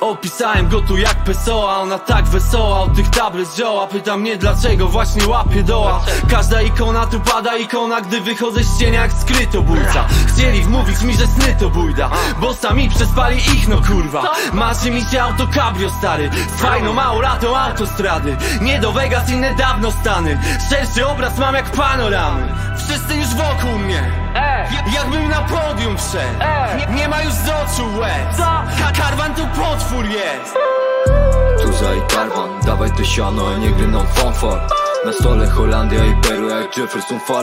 Opisałem go tu jak PSO, a ona tak wesoła. Od tych tablet zioła, pyta mnie dlaczego właśnie łapie doła. Każda ikona tu pada ikona, gdy wychodzę z cienia jak skrytobójca. Chcieli wmówić mi, że sny to bójda, bo sami przespali ich, no kurwa. Marzy mi się auto cabrio stary, z fajną małolatą autostrady. Nie do Vegas, inne dawno Stany. Szerszy obraz mam jak panoramy. Wszyscy już wokół mnie, jakbym na podium wszedł. Nie ma już z oczu łez. Karwan to potwór jest. Tuza i karwan, dawaj to siano, nie gry no fanfar. Na stole Holandia i Peru jak Jefferson Far.